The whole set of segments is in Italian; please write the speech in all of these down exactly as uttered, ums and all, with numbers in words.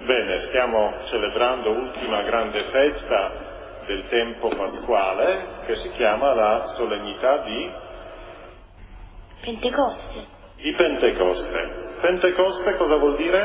Bene, stiamo celebrando l'ultima grande festa del tempo pasquale che si chiama la solennità di Pentecoste. di Pentecoste. Pentecoste cosa vuol dire?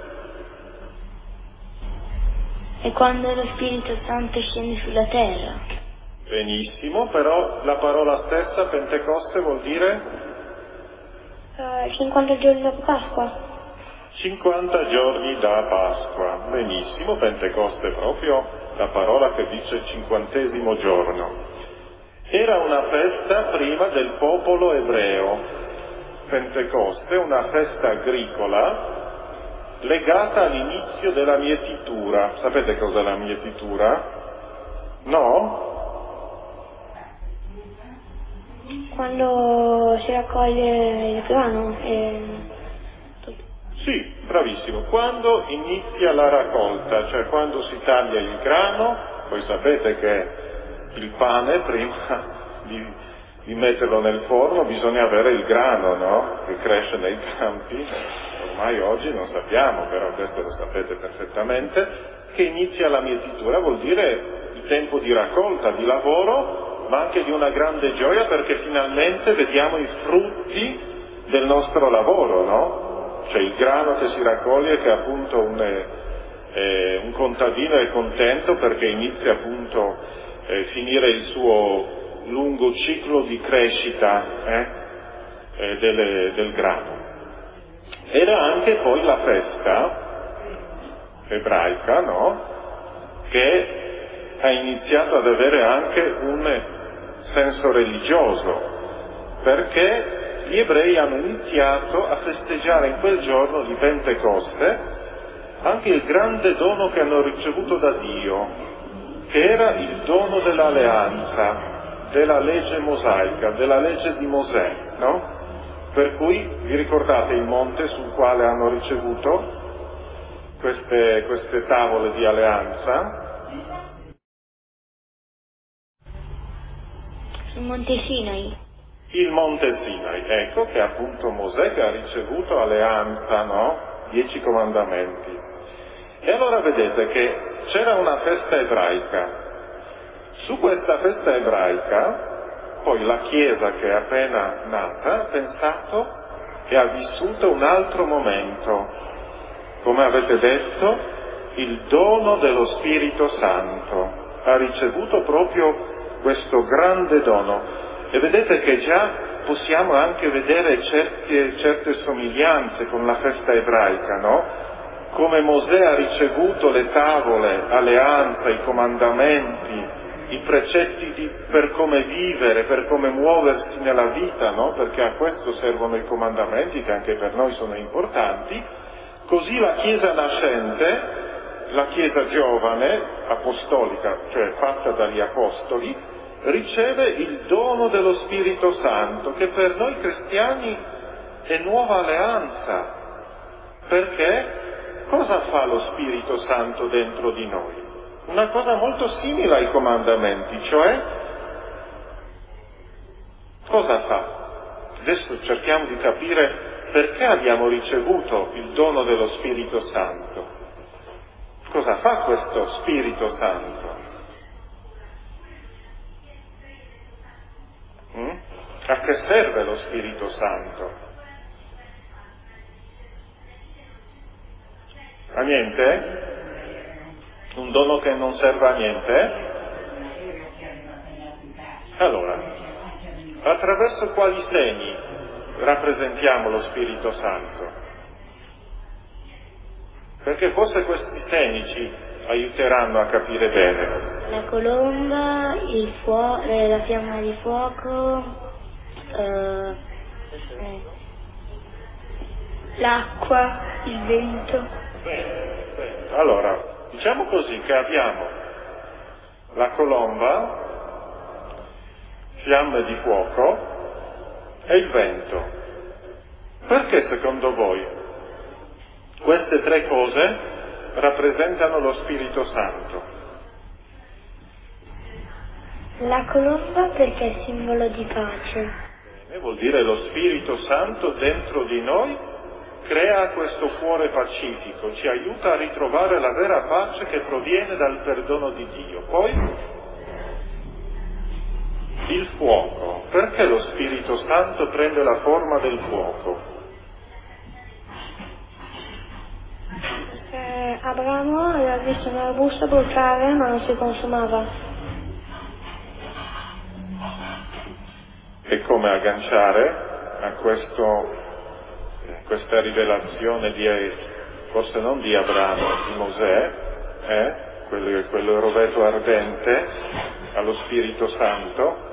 È quando lo Spirito Santo scende sulla terra. Benissimo, però la parola stessa Pentecoste vuol dire Uh, cinquanta giorni dopo Pasqua. cinquanta giorni da Pasqua. Benissimo, Pentecoste è proprio la parola che dice cinquantesimo giorno. Era una festa prima del popolo ebreo. Pentecoste, una festa agricola legata all'inizio della mietitura. Sapete cos'è la mietitura? No? Quando si raccoglie il grano e... Sì, bravissimo. Quando inizia la raccolta, cioè quando si taglia il grano, voi sapete che il pane, prima di, di metterlo nel forno, bisogna avere il grano, no? Che cresce nei campi. Ormai oggi non sappiamo, però questo lo sapete perfettamente, che inizia la mietitura vuol dire il tempo di raccolta, di lavoro, ma anche di una grande gioia perché finalmente vediamo i frutti del nostro lavoro, no? Cioè il grano che si raccoglie, che appunto un, eh, un contadino è contento perché inizia appunto a eh, finire il suo lungo ciclo di crescita eh, eh, delle, del grano. Era anche poi la festa ebraica, no? Che ha iniziato ad avere anche un senso religioso, perché gli ebrei hanno iniziato a festeggiare in quel giorno di Pentecoste anche il grande dono che hanno ricevuto da Dio, che era il dono dell'alleanza, della legge mosaica, della legge di Mosè, no? Per cui vi ricordate il monte sul quale hanno ricevuto queste, queste tavole di alleanza? sul Monte Sinai. Il Monte Sinai, ecco, che è appunto Mosè che ha ricevuto alleanza, no? Dieci comandamenti. E allora vedete che c'era una festa ebraica. Su questa festa ebraica, poi la Chiesa che è appena nata ha pensato e ha vissuto un altro momento. Come avete detto, il dono dello Spirito Santo. Ha ricevuto proprio questo grande dono. E vedete che già possiamo anche vedere certe, certe somiglianze con la festa ebraica, no? Come Mosè ha ricevuto le tavole, alleanza, i comandamenti, i precetti di, per come vivere, per come muoversi nella vita, no? Perché a questo servono i comandamenti che anche per noi sono importanti. Così la Chiesa nascente, la Chiesa giovane, apostolica, cioè fatta dagli apostoli, riceve il dono dello Spirito Santo, che per noi cristiani è nuova alleanza. Perché? Cosa fa lo Spirito Santo dentro di noi? Una cosa molto simile ai comandamenti, cioè cosa fa? Adesso cerchiamo di capire perché abbiamo ricevuto il dono dello Spirito Santo. Cosa fa questo Spirito Santo? Mm? A che serve lo Spirito Santo? A niente? Un dono che non serve a niente? Allora, attraverso quali segni rappresentiamo lo Spirito Santo? Perché forse questi segni ci aiuteranno a capire bene. La colomba, il fuo- eh, la fiamma di fuoco, eh, eh, l'acqua, il vento. Bene, bene. Allora, diciamo così che abbiamo la colomba, fiamme di fuoco e il vento. Perché secondo voi queste tre cose rappresentano lo Spirito Santo? La colomba perché è simbolo di pace. Bene, vuol dire lo Spirito Santo dentro di noi crea questo cuore pacifico, ci aiuta a ritrovare la vera pace che proviene dal perdono di Dio. Poi il fuoco. Perché lo Spirito Santo prende la forma del fuoco? Perché Abramo aveva visto un arbusto bruciare ma non si consumava. E come agganciare a questo, questa rivelazione di, forse non di Abramo, di Mosè, eh? quello, quello roveto ardente, allo Spirito Santo?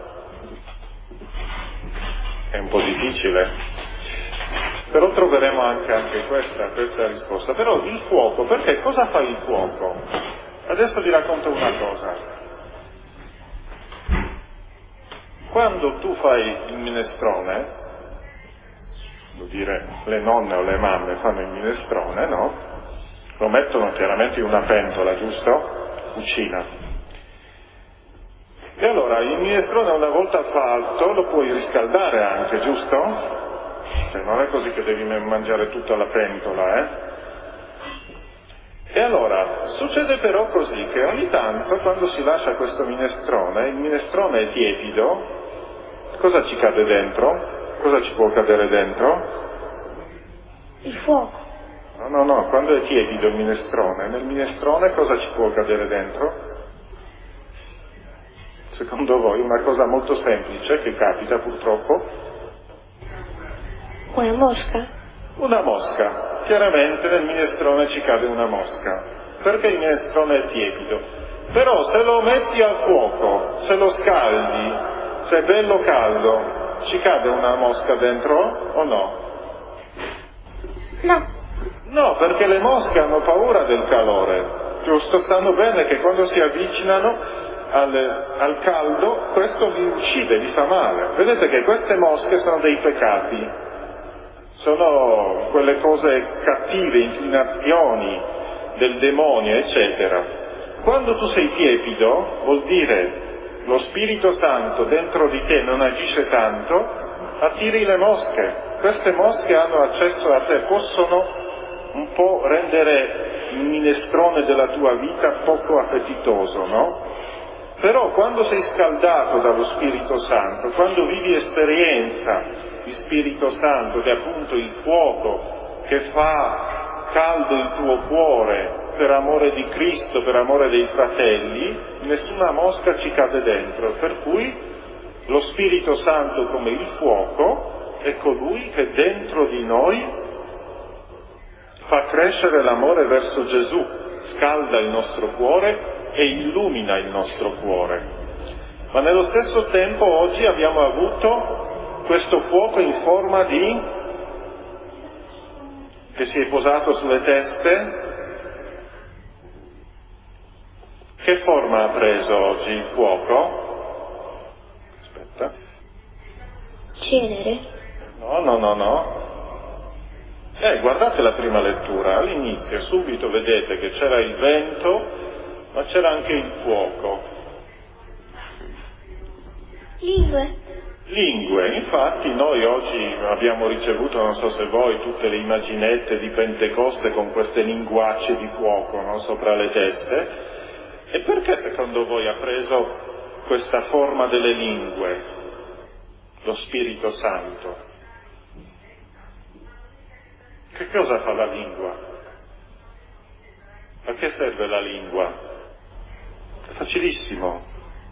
È un po' difficile, però troveremo anche, anche questa, questa risposta. Però il fuoco, perché cosa fa il fuoco? Adesso vi racconto una cosa. Quando tu fai il minestrone, vuol dire le nonne o le mamme fanno il minestrone, no? Lo mettono chiaramente in una pentola, giusto? Cucina. E allora il minestrone una volta fatto lo puoi riscaldare anche, giusto? Cioè non è così che devi mangiare tutta la pentola, eh? E allora, succede però così che ogni tanto quando si lascia questo minestrone, il minestrone è tiepido, cosa ci cade dentro? Cosa ci può cadere dentro? Il fuoco. No, no, no, quando è tiepido il minestrone, nel minestrone cosa ci può cadere dentro? Secondo voi una cosa molto semplice che capita purtroppo? Una mosca? Una mosca. Chiaramente nel minestrone ci cade una mosca, perché il minestrone è tiepido. Però se lo metti al fuoco, se lo scaldi, se è bello caldo, ci cade una mosca dentro o no? No. No, perché le mosche hanno paura del calore, giusto? Sanno bene che quando si avvicinano Al, al caldo, questo li uccide, li fa male. Vedete che queste mosche sono dei peccati, sono quelle cose cattive, inclinazioni del demonio, eccetera. Quando tu sei tiepido, vuol dire lo Spirito Santo dentro di te non agisce tanto, attiri le mosche. Queste mosche hanno accesso a te, possono un po' rendere il minestrone della tua vita poco appetitoso, no? Però quando sei scaldato dallo Spirito Santo, quando vivi esperienza di Spirito Santo, che è appunto il fuoco che fa caldo il tuo cuore per amore di Cristo, per amore dei fratelli, nessuna mosca ci cade dentro. Per cui lo Spirito Santo come il fuoco è colui che dentro di noi fa crescere l'amore verso Gesù, scalda il nostro cuore e illumina il nostro cuore. Ma nello stesso tempo oggi abbiamo avuto questo fuoco in forma di, che si è posato sulle teste. Che forma ha preso oggi il fuoco? Aspetta. Cenere? No, no, no, no. Eh, guardate la prima lettura, all'inizio subito vedete che c'era il vento, ma c'era anche il fuoco. Lingue. Lingue, infatti noi oggi abbiamo ricevuto, non so se voi, tutte le immaginette di Pentecoste con queste linguacce di fuoco, no, sopra le teste. E perché secondo voi ha preso questa forma delle lingue, lo Spirito Santo? Che cosa fa la lingua? A che serve la lingua? È facilissimo.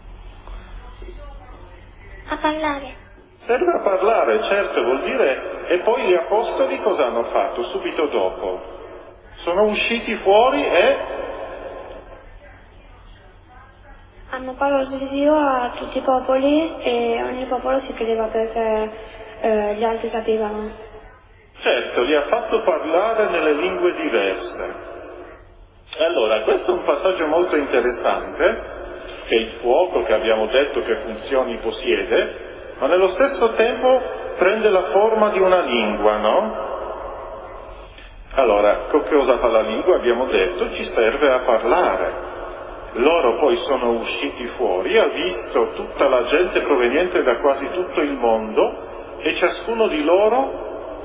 A parlare. Serve a parlare, certo, vuol dire... E poi gli apostoli cosa hanno fatto subito dopo? Sono usciti fuori e... Hanno parlato di Dio a tutti i popoli e ogni popolo si credeva perché eh, gli altri sapevano. Certo, li ha fatto parlare nelle lingue diverse. Allora, questo è un passaggio molto interessante, che il fuoco che abbiamo detto che funzioni possiede, ma nello stesso tempo prende la forma di una lingua, no? Allora, cosa fa la lingua? Abbiamo detto, ci serve a parlare. Loro poi sono usciti fuori, ha visto tutta la gente proveniente da quasi tutto il mondo e ciascuno di loro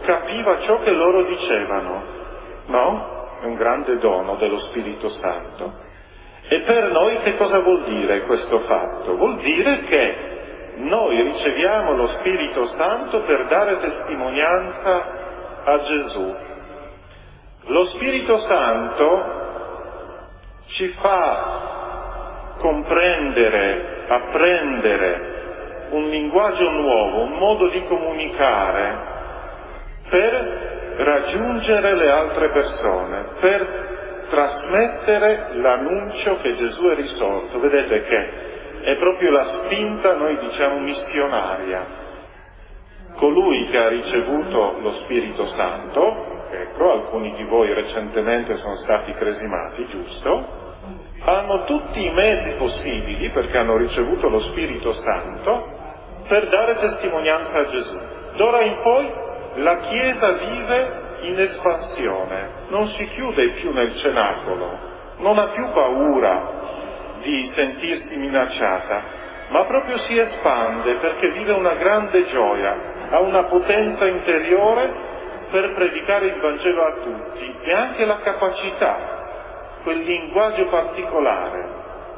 capiva ciò che loro dicevano, no? È un grande dono dello Spirito Santo. E per noi che cosa vuol dire questo fatto? Vuol dire che noi riceviamo lo Spirito Santo per dare testimonianza a Gesù. Lo Spirito Santo ci fa comprendere, apprendere un linguaggio nuovo, un modo di comunicare per raggiungere le altre persone, per trasmettere l'annuncio che Gesù è risorto. Vedete che è proprio la spinta, noi diciamo, missionaria. Colui che ha ricevuto lo Spirito Santo, ecco, alcuni di voi recentemente sono stati cresimati, giusto? Hanno tutti i mezzi possibili, perché hanno ricevuto lo Spirito Santo, per dare testimonianza a Gesù. D'ora in poi la Chiesa vive in espansione, non si chiude più nel cenacolo, non ha più paura di sentirsi minacciata, ma proprio si espande perché vive una grande gioia, ha una potenza interiore per predicare il Vangelo a tutti e anche la capacità, quel linguaggio particolare.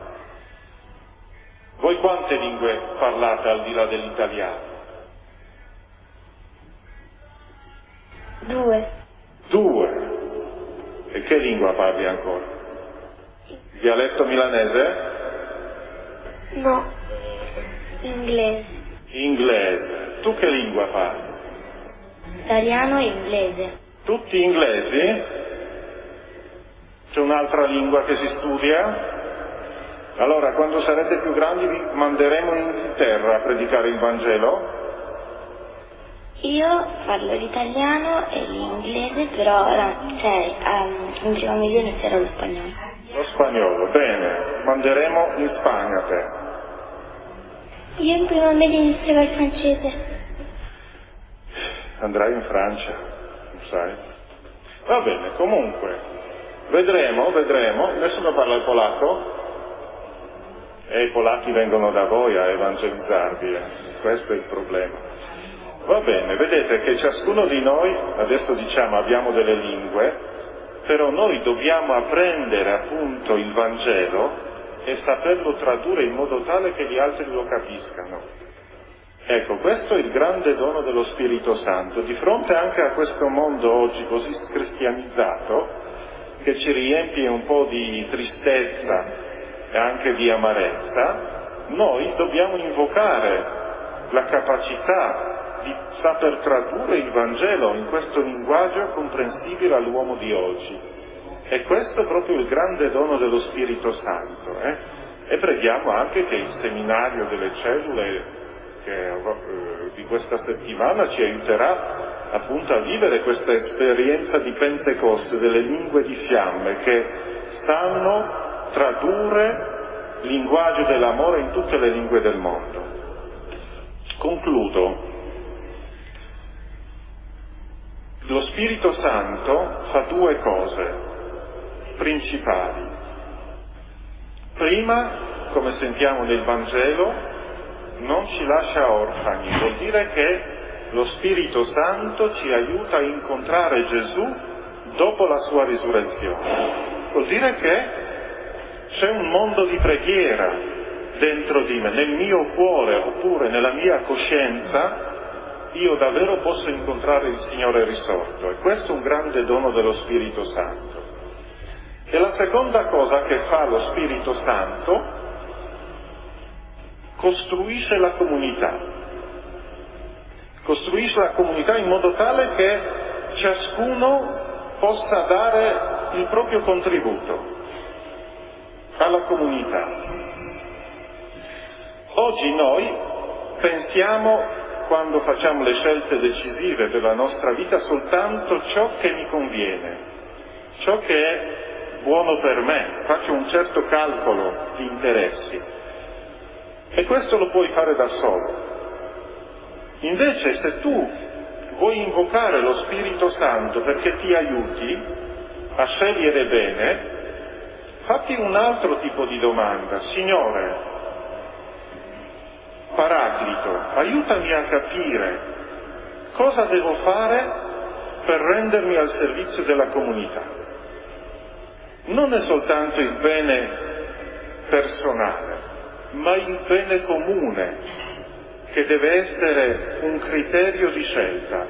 Voi quante lingue parlate al di là dell'italiano? Due. Due. E che lingua parli ancora? Il dialetto milanese? No. Inglese. Inglese. Tu che lingua parli? Italiano e inglese. Tutti inglesi? C'è un'altra lingua che si studia? Allora, quando sarete più grandi vi manderemo in Inghilterra a predicare il Vangelo? Io parlo l'italiano e l'inglese, però ora, cioè, um, in prima media inizierò lo spagnolo. Lo spagnolo, bene. Manderemo in Spagna te. Io in prima media inizierò il francese. Andrai in Francia, lo sai? Va bene, comunque. Vedremo, vedremo. Nessuno parla il polacco? E i polacchi vengono da voi a evangelizzarvi, eh. Questo è il problema. Va bene, vedete che ciascuno di noi, adesso diciamo abbiamo delle lingue, però noi dobbiamo apprendere appunto il Vangelo e saperlo tradurre in modo tale che gli altri lo capiscano. Ecco, questo è il grande dono dello Spirito Santo. Di fronte anche a questo mondo oggi così cristianizzato, che ci riempie un po' di tristezza e anche di amarezza, noi dobbiamo invocare la capacità di saper tradurre il Vangelo in questo linguaggio comprensibile all'uomo di oggi. E questo è proprio il grande dono dello Spirito Santo. Eh? E preghiamo anche che il seminario delle cellule che, eh, di questa settimana ci aiuterà appunto a vivere questa esperienza di Pentecoste, delle lingue di fiamme che sanno tradurre il linguaggio dell'amore in tutte le lingue del mondo. Concludo. Lo Spirito Santo fa due cose principali. Prima, come sentiamo nel Vangelo, non ci lascia orfani, vuol dire che lo Spirito Santo ci aiuta a incontrare Gesù dopo la sua risurrezione. Vuol dire che c'è un mondo di preghiera dentro di me, nel mio cuore oppure nella mia coscienza. Io davvero posso incontrare il Signore risorto, e questo è un grande dono dello Spirito Santo. E la seconda cosa che fa lo Spirito Santo, costruisce la comunità. Costruisce la comunità in modo tale che ciascuno possa dare il proprio contributo alla comunità. Oggi noi pensiamo, quando facciamo le scelte decisive della nostra vita, soltanto ciò che mi conviene, ciò che è buono per me, faccio un certo calcolo di interessi. E questo lo puoi fare da solo. Invece, se tu vuoi invocare lo Spirito Santo perché ti aiuti a scegliere bene, fatti un altro tipo di domanda. Signore, Paraclito, aiutami a capire cosa devo fare per rendermi al servizio della comunità. Non è soltanto il bene personale, ma il bene comune, che deve essere un criterio di scelta.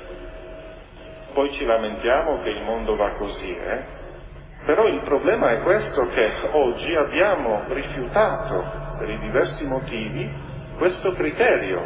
Poi ci lamentiamo che il mondo va così, eh? Però il problema è questo, che oggi abbiamo rifiutato, per i diversi motivi, questo criterio,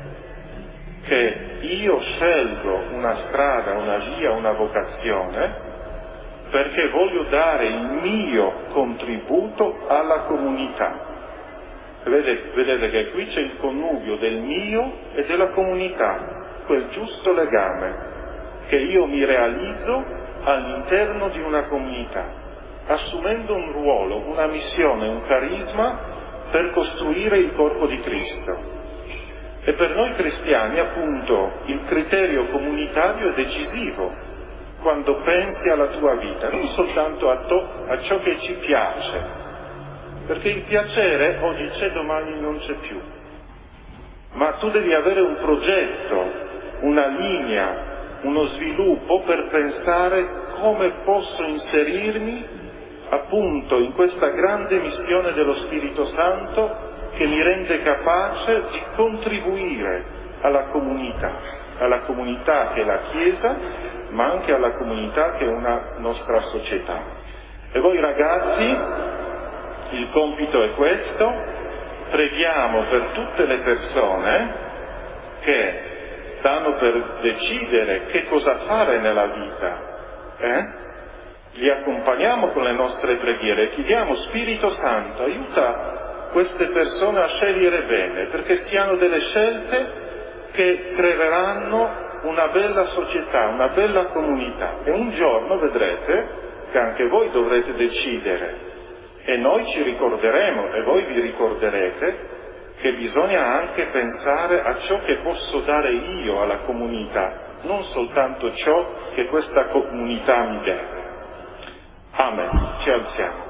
che io scelgo una strada, una via, una vocazione, perché voglio dare il mio contributo alla comunità. Vedete, vedete che qui c'è il connubio del mio e della comunità, quel giusto legame, che io mi realizzo all'interno di una comunità, assumendo un ruolo, una missione, un carisma per costruire il corpo di Cristo. E per noi cristiani, appunto, il criterio comunitario è decisivo quando pensi alla tua vita, non soltanto a, to- a ciò che ci piace, perché il piacere oggi c'è, domani non c'è più. Ma tu devi avere un progetto, una linea, uno sviluppo per pensare come posso inserirmi appunto in questa grande missione dello Spirito Santo che mi rende capace di contribuire alla comunità, alla comunità che è la Chiesa, ma anche alla comunità che è una nostra società. E voi ragazzi, il compito è questo: preghiamo per tutte le persone che stanno per decidere che cosa fare nella vita, eh? Li accompagniamo con le nostre preghiere, chiediamo: Spirito Santo, aiuta queste persone a scegliere bene, perché siano delle scelte che creeranno una bella società, una bella comunità. E un giorno vedrete che anche voi dovrete decidere, e noi ci ricorderemo, e voi vi ricorderete, che bisogna anche pensare a ciò che posso dare io alla comunità, non soltanto ciò che questa comunità mi deve. Amen. Ci alziamo.